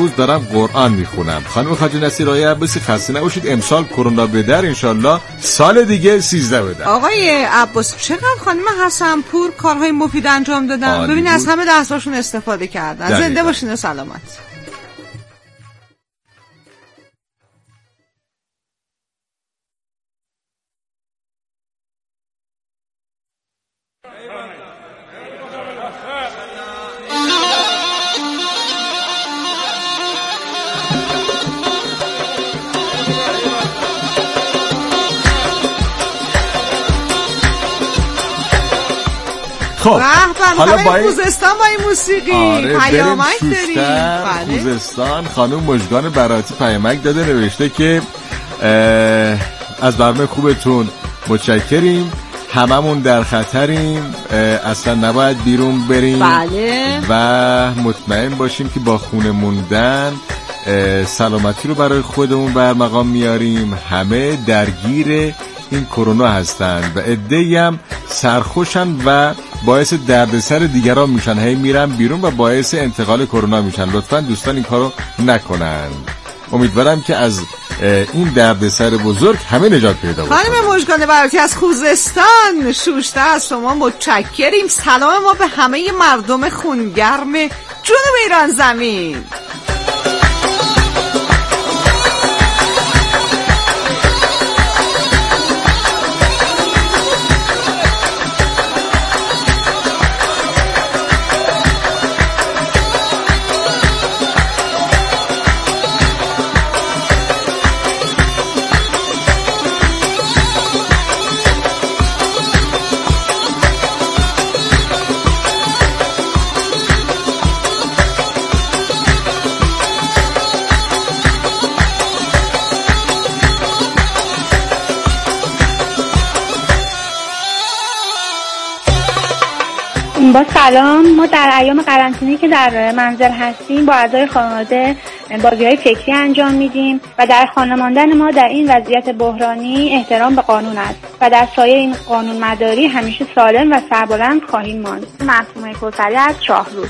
روز دارم قرآن میخونم. خانم خواجه نصیر آقای عباسی خسته نباشید. امسال کرونا بدر، انشالله سال دیگه 13 بدر. آقای عباسی چقدر خانم حسن پور کارهای مفید انجام دادن. ببین از همه دستاشون استفاده کردن. زنده باشین و سلامت. خب حالا با خوزستان با این موسیقی پیامک داریم. خوزستان خانم مژگان براتی پیامک داده، نوشته که از برنامه خوبتون متشکریم، هممون در خطریم، اصلا نباید بیرون بریم. بله. و مطمئن باشیم که با خونه موندن سلامتی رو برای خودمون برمقام میاریم. همه درگیر این کرونا هستن و عده‌ای هم سرخوشن و باعث دردسر دیگران میشن، هی میرن بیرون و باعث انتقال کرونا میشن. لطفاً دوستان این کارو نکنن. امیدوارم که از این دردسر بزرگ همه نجات پیدا کنن. خانم مژگان براتی از خوزستان شوشته از شما متشکریم. سلام ما به همه مردم خونگرم جنوب ایران زمین. با سلام، ما در ایام قرنطینه‌ای که در منزل هستیم با اعضای خانواده بازی‌های فکری انجام میدیم و در خانه ماندن ما در این وضعیت بحرانی احترام به قانون است و در سایه این قانون مداری همیشه سالم و سربلند خواهیم ماند. معصومه کوثری از شاهرود.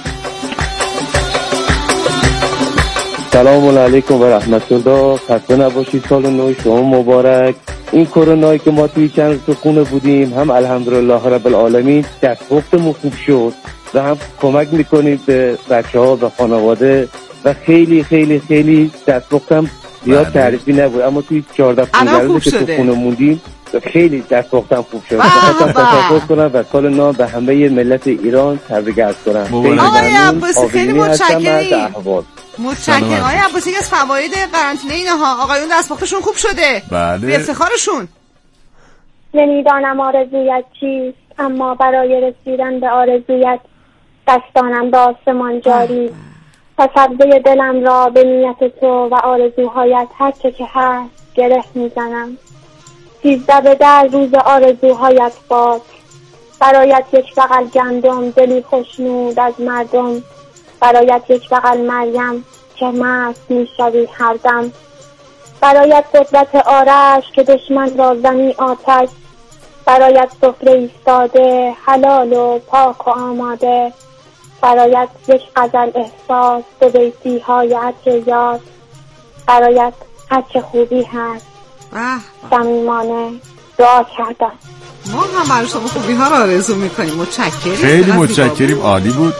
سلام علیکم و رحمت الله. خسته نباشید، سال نو شما مبارک. این کرونایی که ما توی چند روز خونه بودیم، هم الحمدلله رب العالمین دستپختمون خوب شد و هم کمک میکنید به بچه‌ها و خانواده و خیلی خیلی خیلی دستپختم زیاد تعریفی نبود، اما توی 14-15 روزی که تو خونه موندیم خیلی دستپختم خوب شد. خواستم تشکر کنم و سال نو به همه ملت ایران تبریک عرض کنم. آقای عباسی خیلی متشکریم. متشکرم آقای عباسی. از فواید قرنطینه اینها آقایون دستپختشون خوب شده. بله. به افتخارشون. نمیدانم آرزویت چیست، اما برای رسیدن به آرزویت دستانم به آسمان جاری. و سبزه دلم را به نیت تو و آرزوهایت هر چه که هست گره میزنم. 13 به در روز آرزوهایت باد، برایت یک بغل گندم دلی خوشنود از مردم، برایت یک بغل مریم که مست میشوی هر دم، برایت قدرت آرش که دشمن را زنی آتش، برایت سفره ایستاده حلال و پاک و آماده، برایت یک غزل احساس به بیتی های عطر یاد، برایت هر چه خوبی هست صمیمانه دعا کردم. ما هم برای شما خوبی ها را آرزو میکنیم. متشکریم. خیلی متشکریم، عالی بود.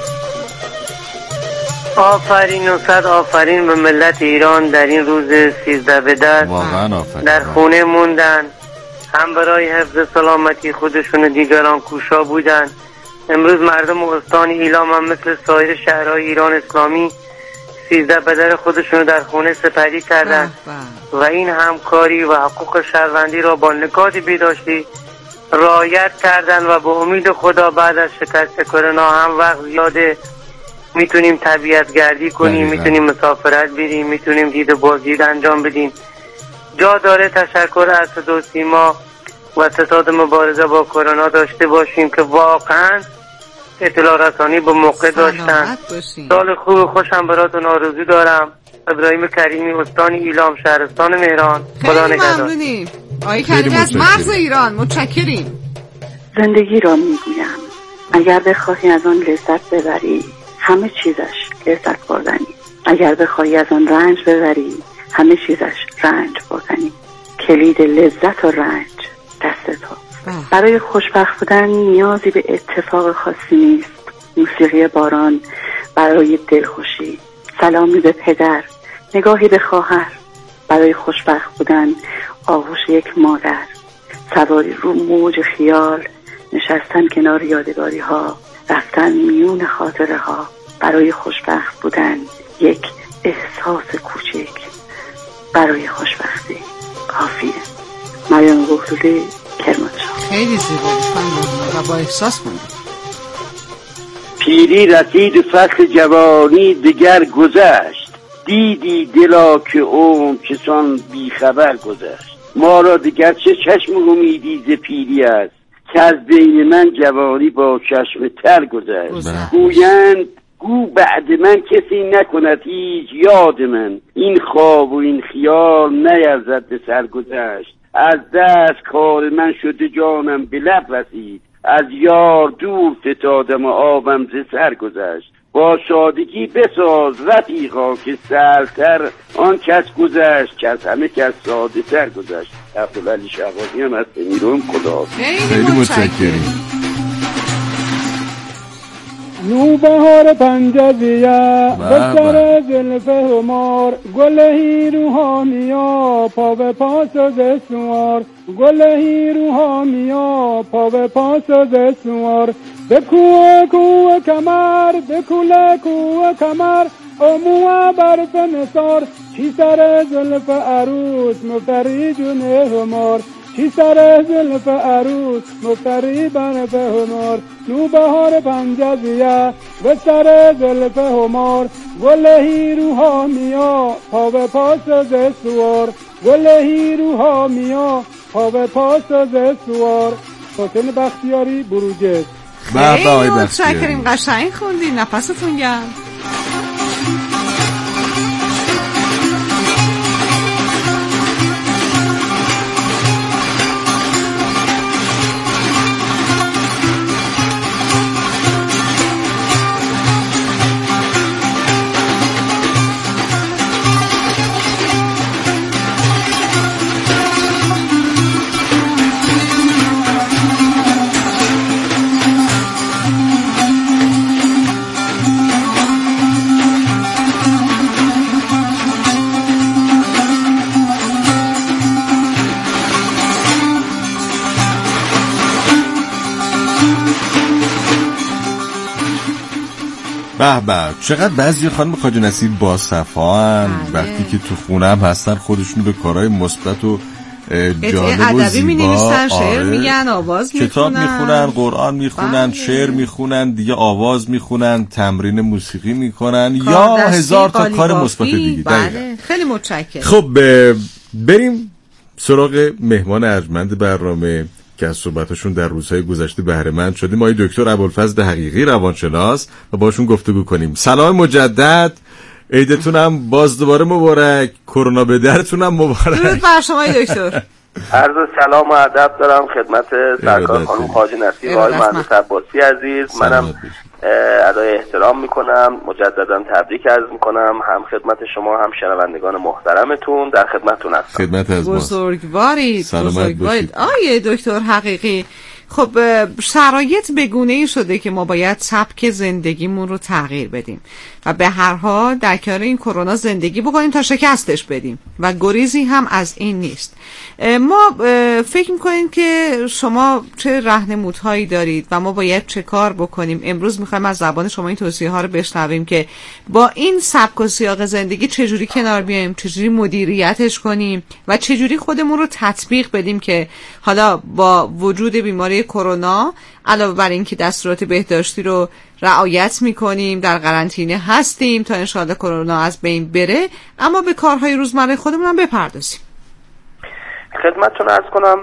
آفرین و صد آفرین به ملت ایران در این روز 13 به در. واقعا آفرین. در خونه موندن، هم برای حفظ سلامتی خودشون و دیگران کوشا بودن. امروز مردم استان ایلام هم مثل سایر شهرهای ایران اسلامی 13 به در خودشون در خونه سپری کردن و این همکاری و حقوق شهروندی را با نکات بی‌داشتی رعایت کردن و به امید خدا بعد از شکست کرونا هم وقت زیاده میتونیم طبیعت گردی کنیم، میتونیم مسافرت بریم، میتونیم دید و بازدید انجام بدیم. جا داره تشکر از صدا و سیما و ستاد مبارزه با کرونا داشته باشیم که واقعا اطلاع رسانی به موقع داشتن. سال خوب خوشم براتون آرزو دارم. ابراهیم کریمی، استان ایلام، شهرستان مهران. خدا نگهدار. ممنونیم آقای کریمی از مرز ایران. متشکریم. زندگی را میگویم اگر بخواهی از آن لذت ببری همه چیزش لذت بردنی. اگر بخواهی از آن رنج ببری همه چیزش رنج بکنی. کلید لذت و رنج دست تو. برای خوشبخت بودن نیازی به اتفاق خاصی نیست. موسیقی باران برای دلخوشی، سلامی به پدر، نگاهی به خواهر. برای خوشبخت بودن آغوش یک مادر، سواری رو موج خیال، نشستن کنار یادگاری ها، رفتن میون خاطره ها. برای خوشبخت بودن یک احساس کوچک برای خوشبختی کافیه. مریم گفتولی، کرمانشاه. خیلی زیبایی و با احساس بود. پیری رسید و فصل جوانی دیگر گذشت، دیدی دلا که اون کسان بیخبر گذشت. ما را دیگر چه چشم امیدی ز پیری است، که از بین من جوانی با چشم تر گذشت. گویند گو بعد من کسی نکند هیچ یاد من، این خواب و این خیال نیرزد به سر گذشت. از دست کار من شده جانم به لب رسید، از یار دور فتادم و آبم ز سر گذشت. با سادگی بساز رفیقا که سرتر آن کس گذشت، که از همه کس ساده تر گذشت. عبدالعلی شهبازی هم از میروم خدا. خیلی متشکریم. نوبهار پنجویه بسر زلف همار، گل هیروها میا پا به پاس دسوار، گل هیروها میا پا به پاس دسوار. بکوه کوه کمر بکوله کوه کمر، اموه برف نثار، چی سر زلف عروس مفتری جون همار، چی سر زلف عروس مفتری برف همار. نوبهار پنجویه و سر زلف همار، گل هیروها میا پا به پاس دسوار، گل هیروها میا پا به پاس دسوار. حسین بختیاری، بروجرد. خیلی متشکریم، قشنگ خوندین، نفستون گرم. به به، چقدر بعضی خانم خواجه نصیر با صفان وقتی که تو خونه هم هستن خودشون به کارهای مثبت و جالب و ادبی می‌نویسن، شعر میگن، آواز میخونن، کتاب میخونن، قرآن میخونن، شعر میخونن، دیگه آواز میخونن، تمرین موسیقی میکنن یا هزار تا کار مثبت دیگه. بله، خیلی متشکرم. خب بریم سراغ مهمان ارجمند برنامه که از صحبتاشون در روزهای گذشته بهره مند شدیم. آقای دکتر ابوالفضل حقیقی، روانشناس، و باشون گفتگو کنیم. سلام مجدد، عیدتون هم باز دوباره مبارک، کرونا به درتون هم مبارک. درود بر شما دکتر. عرض سلام و ادب دارم خدمت سرکار خانم خواجه نصیر و آقای مهندس عباسی عزیز. منم ادای احترام میکنم، مجددا تبریک عرض میکنم، هم خدمت شما هم شنوندگان محترمتون. در خدمتتون هستم. خدمت از ما. بزرگوارید. آقای دکتر حقیقی، خب شرایط بگونه‌ای شده که ما باید سبک زندگیمون رو تغییر بدیم و به هر حال در کنار این کرونا زندگی بکنیم تا شکستش بدیم و گریزی هم از این نیست. ما فکر میکنیم که شما چه راهنمودهایی دارید و ما باید چه کار بکنیم؟ امروز میخوایم از زبان شما این توصیه ها رو بشنویم که با این سبک و سیاق زندگی چجوری کنار بیایم، چجوری مدیریتش کنیم و چجوری خودمون رو تطبیق بدیم که حالا با وجود بیماری کرونا علاوه بر این که دستورات بهداشتی رو رعایت میکنیم، در قرنطینه هستیم تا انشاءالله کرونا از بین بره، اما به کارهای روزمره خودمون هم بپردازیم. خدمتتون عرض کنم،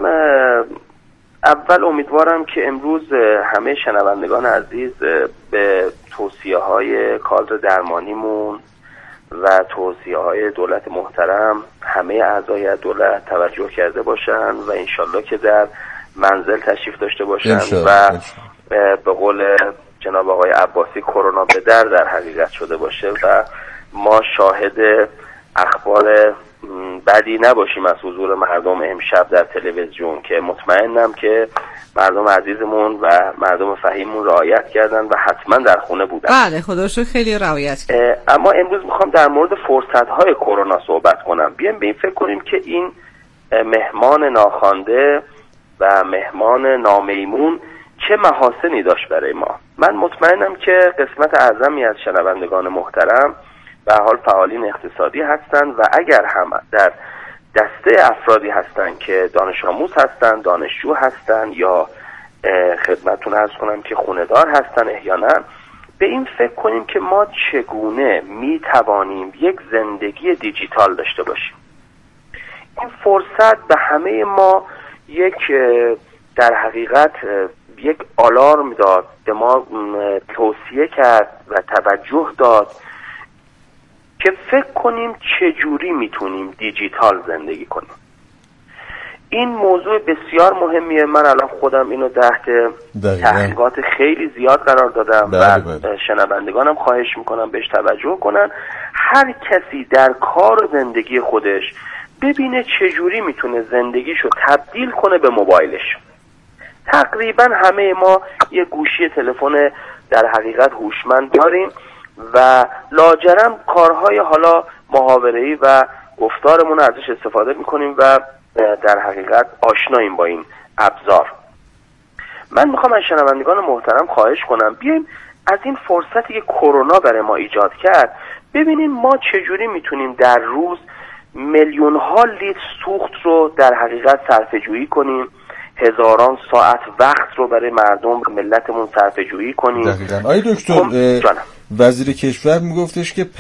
اول امیدوارم که امروز همه شنوندگان عزیز به توصیه‌های کادر درمانیمون و توصیه‌های دولت محترم همه اعضای دولت توجه کرده باشن و انشالله که در منزل تشریف داشته باشن و به قول جناب آقای عباسی کرونا به در حقیقت شده باشه و ما شاهد اخبار بدی نباشیم از حضور مردم امشب در تلویزیون، که مطمئنم که مردم عزیزمون و مردم فهیممون رعایت کردن و حتما در خونه بودن. بله خدا رو خیلی رعایت کردن. اما امروز میخوام در مورد فرصت‌های کرونا صحبت کنم. بیایم به این فکر کنیم که این مهمان ناخوانده و مهمان نامیمون چه محاسنی داشت برای ما. من مطمئنم که قسمت اعظمی از شنوندگان محترم به حال فعالین اقتصادی هستند و اگر هم در دسته افرادی هستند که دانش آموز هستند، دانشجو هستند یا خدمتتون عرض کنم که خونه‌دار هستند احیانا، به این فکر کنیم که ما چگونه میتوانیم یک زندگی دیجیتال داشته باشیم. این فرصت به همه ما یک در حقیقت یک آلارم داد، به ما توصیه کرد و توجه داد که فکر کنیم چجوری میتونیم دیجیتال زندگی کنیم. این موضوع بسیار مهمیه. من الان خودم اینو تحت تحقیقات خیلی زیاد قرار دادم و شنوندگانم خواهش میکنم بهش توجه کنن. هر کسی در کار زندگی خودش ببینه چجوری میتونه زندگیشو تبدیل کنه به موبایلش. تقریبا همه ما یه گوشی تلفن در حقیقت هوشمند داریم و لاجرم کارهای حالا محاوره‌ای و گفتارمون ازش استفاده میکنیم و در حقیقت آشناییم با این ابزار. من میخوام از شنوندگان محترم خواهش کنم بیایم از این فرصتی که کرونا برای ما ایجاد کرد ببینیم ما چجوری میتونیم در روز میلیون ها لیتر سوخت رو در حقیقت صرفه جویی کنیم، هزاران ساعت وقت رو برای مردم ملتمون صرفه جویی کنیم. دقیقاً. آقای دکتر وزیر کشور میگفتش که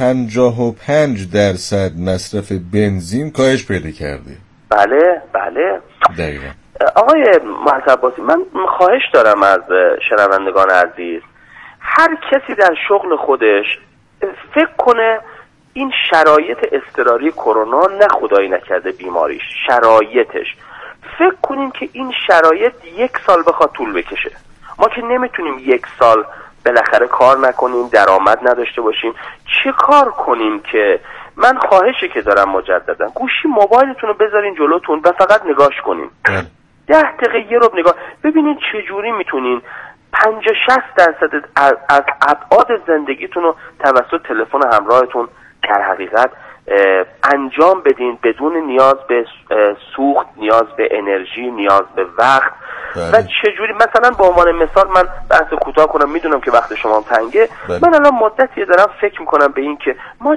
55% مصرف بنزین کاهش پیدا کرده. بله بله دقیقاً. آقای محمد عباسی، من خواهش دارم از شنوندگان عزیز، هر کسی در شغل خودش فکر کنه این شرایط اضطراری کرونا، نه خدایی نکرده بیماریش، شرایطش، فکر کنیم که این شرایط 1 سال بخواد طول بکشه. ما که نمیتونیم 1 سال بالاخره کار نکنیم، درآمد نداشته باشیم. چه کار کنیم که من خواهشی که دارم مجددا، گوشی موبایلتون رو بذارین جلوتون و فقط نگاش کنیم. 10 دقیقه یه رو نگاه ببینین چجوری میتونین 50-60% از ابعاد زندگیتون رو توسط تلفن همراهتون در حقیقت انجام بدین بدون نیاز به سوخت، نیاز به انرژی، نیاز به وقت. و چجوری مثلا به عنوان مثال من بحث کوتاه کنم، میدونم که وقت شما تنگه. من الان مدتی دارم فکر میکنم به این که ما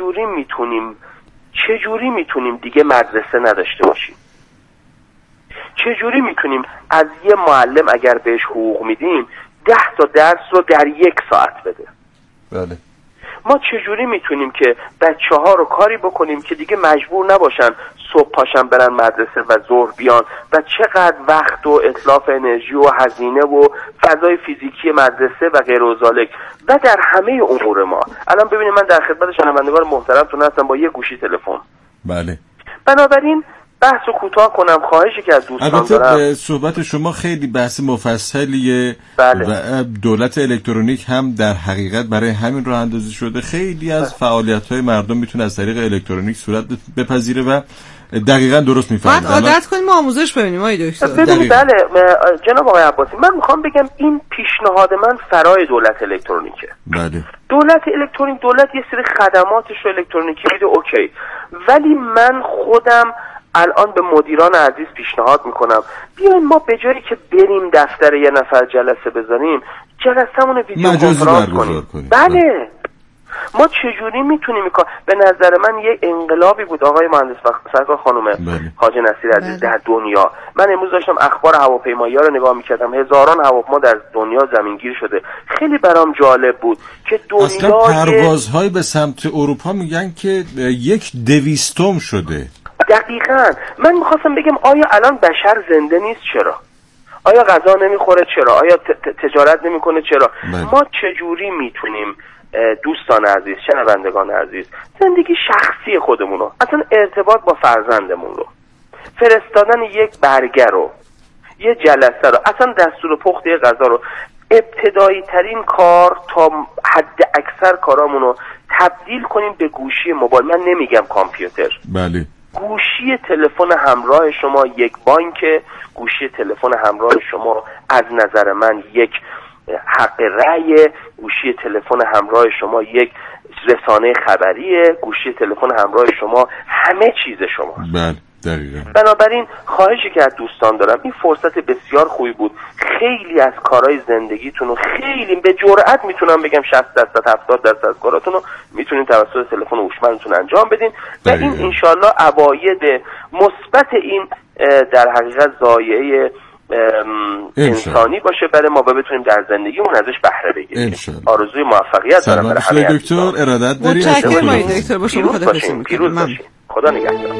چجوری میتونیم دیگه مدرسه نداشته باشیم. چجوری میتونیم از یه معلم اگر بهش حقوق میدیم 10 تا درس رو در 1 ساعت بده. بله. ما چجوری میتونیم که بچه‌ها رو کاری بکنیم که دیگه مجبور نباشن صبح پاشن برن مدرسه و ظهر بیان و چقدر وقت و اتلاف انرژی و هزینه و فضای فیزیکی مدرسه و غیر و ذالک و در همه امور ما. الان ببینید من در خدمت شنوندگان محترمتون هستم با یه گوشی تلفن. بله. بنابراین بحث رو کوتاه کنم، خواهشی که از دوستان دارم. صحبت شما خیلی بحث مفصلیه. بله. و دولت الکترونیک هم در حقیقت برای همین راه اندازی شده. خیلی از فعالیت‌های مردم میتونه از طریق الکترونیک صورت بپذیره و دقیقاً درست میفهمید. بعد عادت کنیم آموزش ببینیم آقای دکتر. بله جناب آقای عباسی، من میخوام بگم این پیشنهاد من فرای دولت الکترونیکه. بله. دولت الکترونیک، دولت یه سری خدماتش رو الکترونیکی میده، اوکی، ولی من خودم الان به مدیران عزیز پیشنهاد میکنم بیاین ما به جایی که بریم دفتر یه نفر جلسه بزنیم، جلسه‌مون رو ویدیو کنفرانس کنیم. بله. ما چجوری میتونیم به نظر من یه انقلابی بود آقای مهندس سرکار خانم حاج نصیر عزیز در دنیا. من امروز داشتم اخبار هواپیمایی‌ها رو نگاه میکردم، هزاران هواپیما در دنیا زمینگیر شده. خیلی برام جالب بود که دنیا اصلا پروازهای به سمت اروپا میگن که 1/200 شده. دقیقاً. من میخواستم بگم آیا الان بشر زنده نیست؟ چرا؟ آیا غذا نمیخوره؟ چرا؟ آیا تجارت نمیکنه؟ چرا؟ ما چجوری میتونیم دوستان عزیز، شنوندگان عزیز، زندگی شخصی خودمون رو، اصلا ارتباط با فرزندمون رو، فرستادن یک برگر رو، یه جلسه رو، اصلا دستور پخت یه غذا رو ابتدایی ترین کار تا حد اکثر کارامون رو تبدیل کنیم به گوشی موبایل. من نمیگم کامپیوتر، بله، گوشی تلفن همراه شما یک بانک، گوشی تلفن همراه شما از نظر من یک حق رأی، گوشی تلفن همراه شما یک رسانه خبریه، گوشی تلفن همراه شما همه چیز شماست. بله دقیقاً. بنابراین خواهشی که از دوستان دارم، این فرصت بسیار خوبی بود، خیلی از کارهای زندگیتون رو خیلی به جرئت میتونم بگم 60% 70% از کاراتون رو میتونین توسط تلفن هوشمندتون انجام بدین و این انشالله عواید مثبت این در حقیقت ضایعه انسانی باشه برای ما و بتونیم در زندگیمون ازش بهره بگیریم. آرزوی موفقیت دارم برای همه دکتر. ارادت داریم. متشکرم دکتر. با شما خداحافظی می‌کنم. پیروز باشین. خدا نگهدار.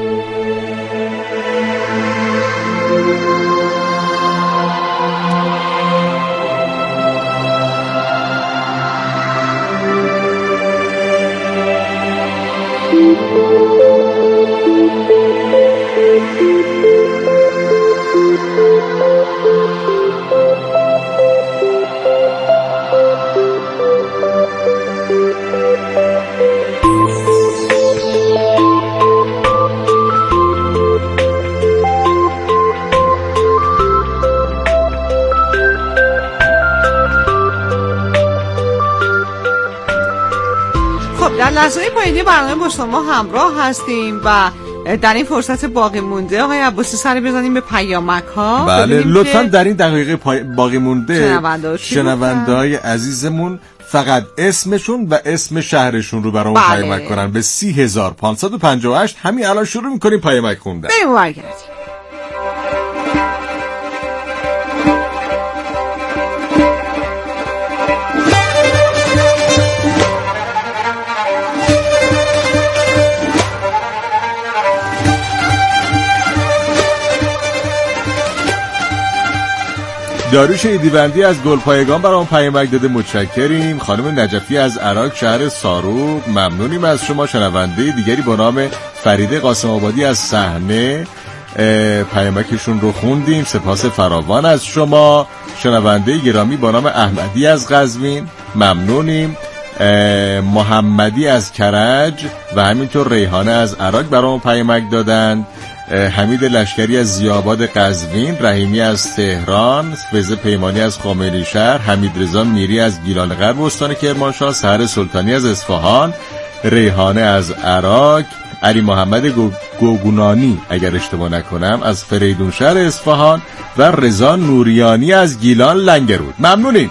در لحظه پایانی برنامه با شما همراه هستیم و در این فرصت باقی مونده آقای عباسی سری بزنیم به پیامک ها. بله لطفا در این دقیقه باقی مونده شنونده‌های عزیزمون فقط اسمشون و اسم شهرشون رو برامون پیامک کنن به 30558. همین الان شروع می‌کنیم پیامک خوندن. بریم برگردیم. داریوش ایدیبندی از گلپایگان برام پیامک داده، متشکریم. خانم نجفی از عراق شهر ساروق ممنونیم از شما. شنونده دیگری با نام فریده قاسم آبادی از صحنه پیامکشون رو خوندیم، سپاس فراوان از شما. شنونده گرامی با نام احمدی از قزوین ممنونیم. محمدی از کرج و همینطور ریحانه از عراق برام پیامک دادن. حمید لشکری از زیاباد قزوین، رحیمی از تهران، فیض پیمانی از خمینی شهر، حمید رضا میری از گیلان غرب استان کرمانشاه، سحر سلطانی از اصفهان، ریحانه از عراق، علی محمد گوگونانی اگر اشتباه نکنم از فریدون شهر اصفهان و رضا نوریانی از گیلان لنگرود. ممنونیم.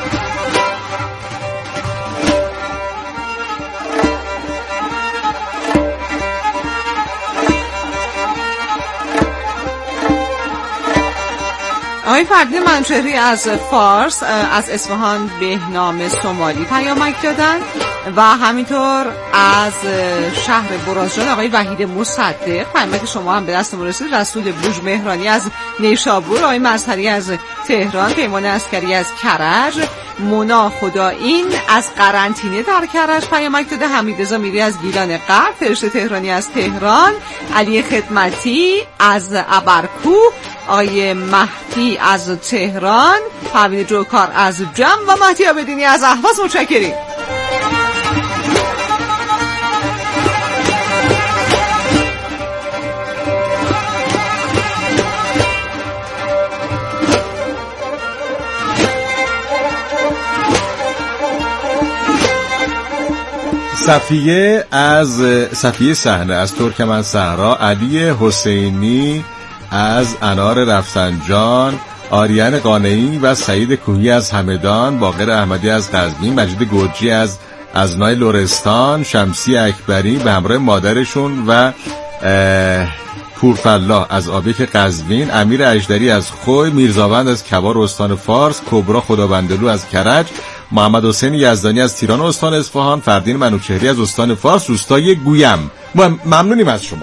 آقای فردین منوچهری از فارس از اصفهان بهنام سومالی پیامک دادن و همینطور از شهر برازجان آقای وحید مصدق پیامک شما هم به دستمون رسید. رسول بوج مهرانی از نیشابور، آقای مظهری از تهران، پیمان عسکری از کرج، مونا خداین از قرنطینه در کرج پیامک داده. حمیدرضا میری از گیلان غرب، فرشته تهرانی از تهران، علی خدمتی از ابرکوه، آقای مهدی از تهران، پروین جوکار از جم و مهدی عابدینی از اهواز. متشکریم. صفیه صحنه از ترکمن صحرا، علی حسینی از انار رفسنجان، آریان قانعی و سعید کوهی از همدان، باقر احمدی از قزوین، مجید گرجی از ازنای لرستان، شمسی اکبری به همراه مادرشون و پورفالله از آبیک قزوین، امیر اژدری از خوی، میرزاوند از کبار استان فارس، کبرا خدابندلو از کرج، محمد حسین یزدانی از تیران استان اصفهان، فردین منوچهری از استان فارس روستای گویم. ممنونیم از شما.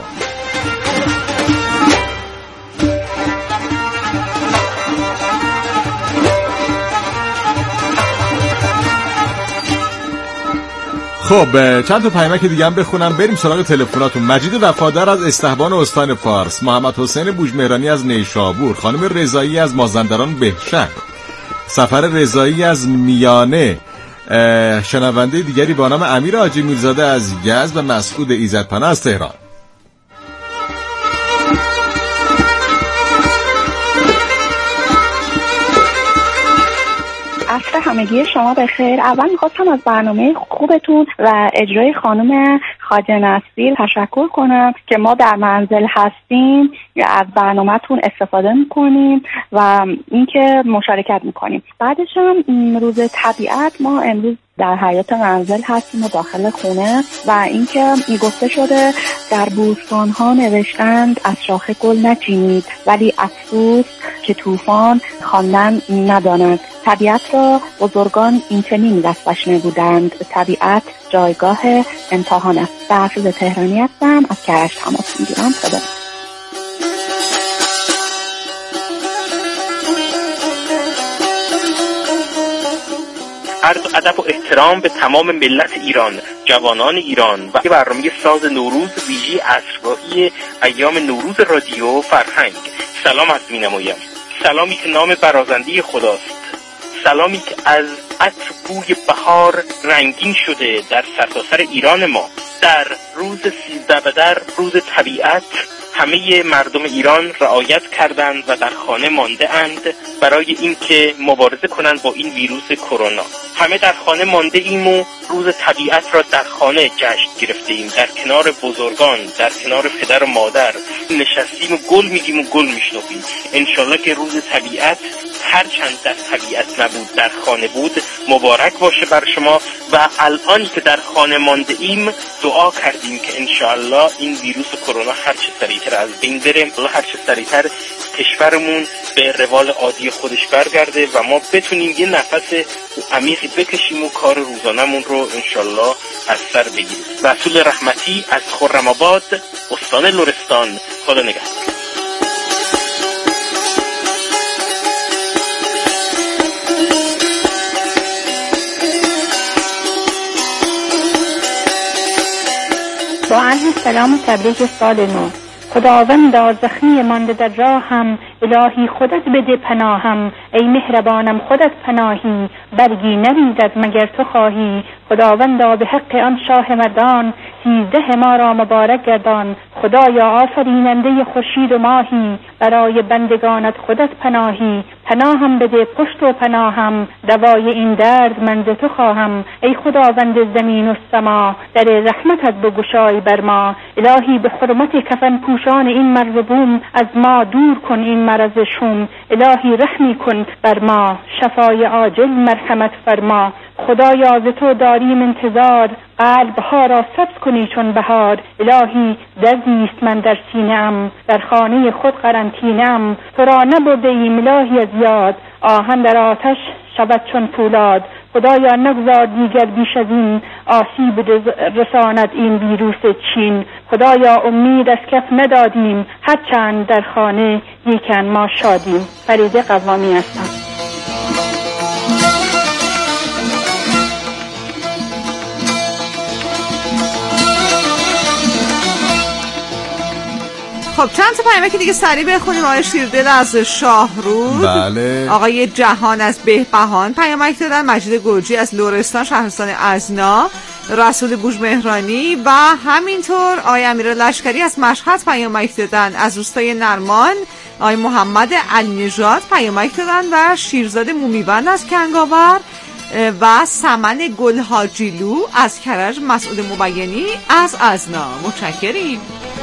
خب چند تا پیامک دیگه هم بخونم بریم سراغ تلفناتون. مجید وفادار از استحبان استان فارس، محمد حسین بوجمهرانی از نیشابور، خانم رضایی از مازندران بهشهر، سفر رضایی از میانه، شنونده دیگری با نام امیر حاجی میرزاده از یزد و مسعود ایزدپناه از تهران. عصر همگی شما بخیر. اول میخواستم از برنامه خوبتون و اجرای خانم خواجه نصیر تشکر کنم که ما در منزل هستیم از برنامه‌تون استفاده میکنیم و اینکه مشارکت میکنیم. بعدش هم روز طبیعت، ما امروز در حیاط منزل هستیم و داخل خونه و اینکه گفته شده در بوستان‌ها نوشتند از شاخه گل نچینید ولی افسوس که طوفان خواندن ندانند. طبیعت را بزرگان این چنین وصفش نبودند. طبیعت جایگاه امتحان است. حافظ تهرانی هستم، از کرج تماس میگیرم. خدا عرض ادب و احترام به تمام ملت ایران، جوانان ایران و برنامه ساز نوروز ویژه عصرگاهی ایام نوروز رادیو فرهنگ. سلام عرض می‌نمایم. سلامی که نام برازنده خداست. سلامی که از عطر بوی بهار رنگین شده در سرتاسر ایران ما. در روز 13 بدر، روز طبیعت، همه مردم ایران رعایت کردند و در خانه مانده اند برای اینکه مبارزه کنند با این ویروس کرونا. همه در خانه مانده ایم و روز طبیعت را در خانه جشن گرفته ایم، در کنار بزرگان، در کنار پدر و مادر نشستیم و گل میگیم و گل میشنویم. انشالله که روز طبیعت هرچند در طبیعت نبود در خانه بود مبارک باشه بر شما و الان که در خانه مانده ایم دعا کردیم که انشالله این ویروس کرونا هرچه سریعتر از بین بره، هرچه سریعتر کشورمون به روال عادی خودش برگرده و ما بتونیم یه نفس عمیقی بکشیم و کار روزانمون رو انشالله از سر بگیریم. رسول رحمتی از خرم‌آباد، استان لرستان. خدا نگهدار. با عرض سلام و تبریک سال نو. خداوندا زخمی مانده در راهم، الهی خودت بده پناهم. ای مهربانم خودت پناهی، برگی نریزد مگر تو خواهی. خداوندا به حق آن شاه مردان، 13 ما را مبارک گردان. خدایا آفریننده خورشید و ماهی، برای بندگانت خودت پناهی. پناهم بده پشت و پناهم، دوای این درد من ز تو خواهم. ای خداوند زمین و سما، در رحمتت بگشای بر ما. الهی به حرمت کفن پوشان این مرز بوم، از ما دور کن این مرض شوم. الهی رحمی کن بر ما، شفای عاجل مرحمت فرما. خدایا ز تو داریم انتظار، قلبها را سبز کنی چون بهار. الهی دردیست من در سینه‌ام، در خانه خود قرنطینه‌ام. تو را نبرده ایم الهی از یاد، آهن در آتش شود چون فولاد. خدایا نگذار دیگر بیش از این، آسیب رساند این ویروس چین. خدایا امید از کف ندادیم، هرچند در خانه لیکن ما شادیم. فریده قوامی هستم. خب چند تا پیامک دیگه سریع بخونیم. آقای شیردل از شاهرود، بله. آقای جهان از بهبهان پیامک دادن، مجید گرجی از لرستان شهرستان ازنا، رسول بوجمهرانی و همینطور آقای امیر لشکری از مشهد پیامک دادن. از روستای نرمان آقای محمد علی نژاد پیامک دادن و شیرزاد مومیبند از کنگاور و سمن گلهاجیلو از کرج، مسعود مبینی از ازنا. متشکریم.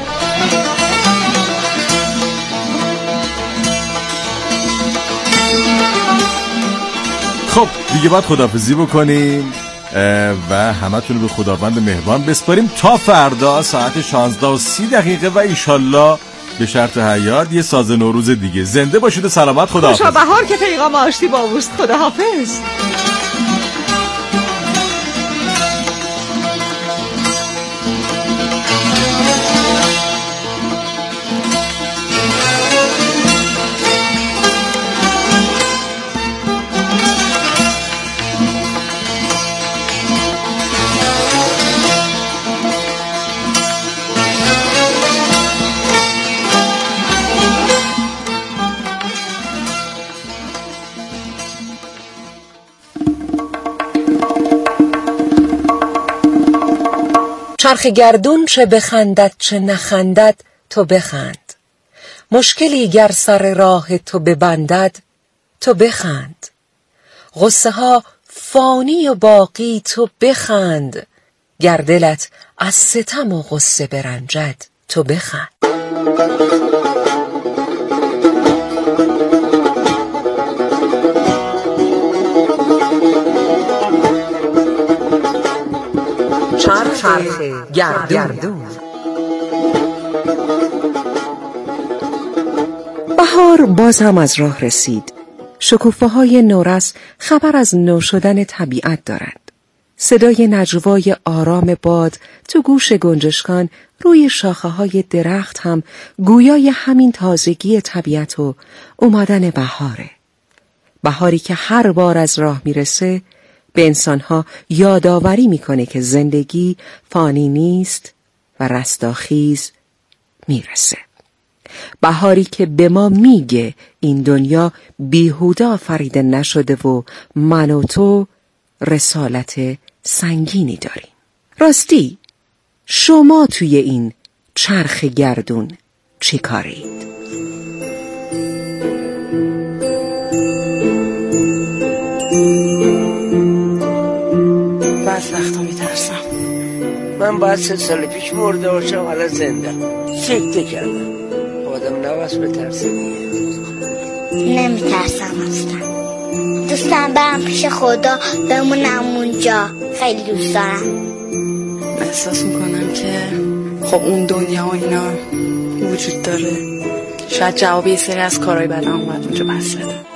خب دیگه باید خداحافظی بکنیم و همتون رو به خداوند مهربان بسپاریم تا فردا ساعت 16:30 و ایشالله به شرط حیات یه ساز نوروز دیگه. زنده باشید و سلامت. خداحافظ. خوشا بهار که پیغام آشتی با اوست. خداحافظ. چرخ گردون چه بخندد چه نخندد تو بخند. مشکلی گر سر راه تو ببندد تو بخند. غصه ها فانی و باقی تو بخند. گر دلت از ستم و غصه برنجد تو بخند. چرخ گردون. بهار باز هم از راه رسید. شکوفه‌های نورس خبر از نو شدن طبیعت دارند. صدای نجوای آرام باد تو گوش گنجشکان روی شاخه‌های درخت هم گویای همین تازگی طبیعت و اومدن بهاره. بهاری که هر بار از راه میرسه به انسانها یادآوری میکنه که زندگی فانی نیست و رستاخیز میرسه. بهاری که به ما میگه این دنیا بیهوده آفریده نشده و من و تو رسالت سنگینی داریم. راستی شما توی این چرخ گردون چی کارید؟ بعض وقتا میترسم من باید 3 سال پیش مرده باشم، حالا زنده سکته کردم. آدم نباید بترسه. نمیترسم اصلا. دوستم برم پیش خدا بمونم اونجا. خیلی دوست دارم. احساس میکنم که خب اون دنیا و اینا وجود داره. شاید جواب یه سری از کارهای بعد اومد اونجا بس بده.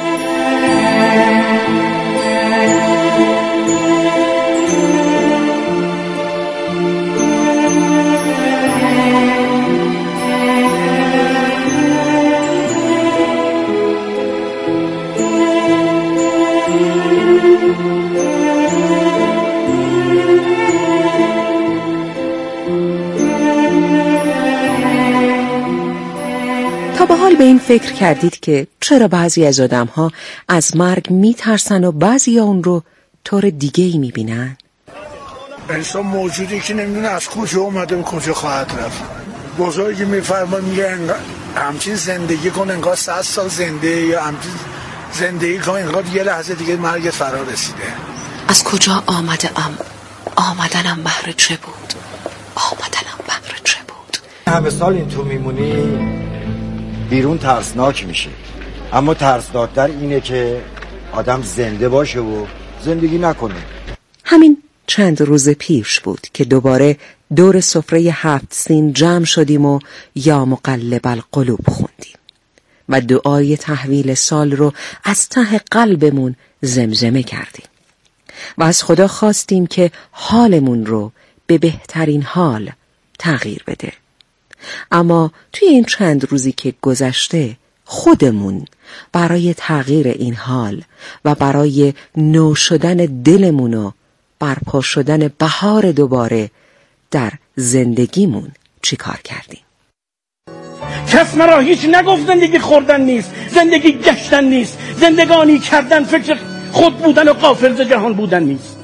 تا به حال به این فکر کردید که چرا بعضی از آدم‌ها از مرگ میترسن و بعضی اون رو طور دیگه‌ای میبینن؟ انسان موجودی که نمیدونه از کجا اومده و کجا خواهد رفت. بزرگی میفرما میگه همچین زندگی کن انگار 100 سال زنده، یا همچین زندگی کن انگار یه لحظه دیگه مرگت فرا رسیده. از کجا آمدم؟ آمدنم بهر چه بود؟ آمدنم بهر چه بود؟ همه سال این تو میمونی بیرون ترسناک میشه، اما ترسناکتر اینه که آدم زنده باشه و زندگی نکنه. همین چند روز پیش بود که دوباره دور سفره 7 سین جمع شدیم و یا مقلب القلوب خوندیم و دعای تحویل سال رو از ته قلبمون زمزمه کردیم و از خدا خواستیم که حالمون رو به بهترین حال تغییر بده. اما توی این چند روزی که گذشته خودمون برای تغییر این حال و برای نو شدن دلمون و برپا شدن بهار دوباره در زندگیمون چی کار کردیم؟ کس مرا هیچ نگفت زندگی خوردن نیست، زندگی گشتن نیست، زندگانی کردن فکر خود بودن و غافل ز جهان بودن نیست.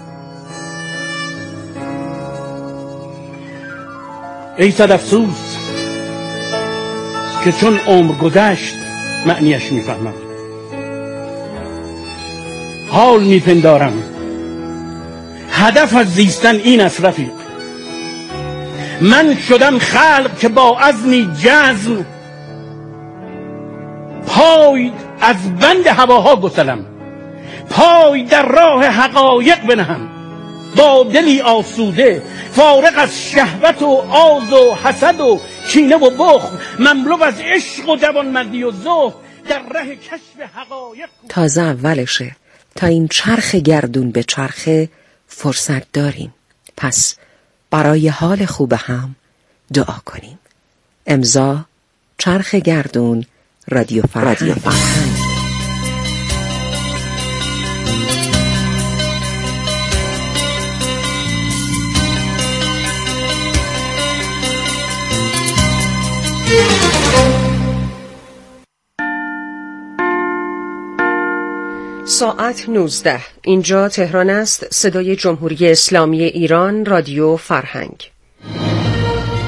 ای صد افسوس که چون عمر گذشت معنیش میفهمم، حال میپندارم هدف از زیستن این است رفیق. من شدم خلق که با عزمی جزم پای از بند هواها گسلم، پای در راه حقایق بنهم، با دلی آسوده فارغ از شهوت و آز و حسد و کینه و بخل، مملو از عشق و جوانمردی و ذوق، در ره کشف حقایق. تازه اولشه، تا این چرخ گردون به چرخه فرصت داریم. پس برای حال خوب هم دعا کنیم. امضا چرخ گردون، رادیو فرهنگ. ساعت 19. اینجا تهران است. صدای جمهوری اسلامی ایران، رادیو فرهنگ.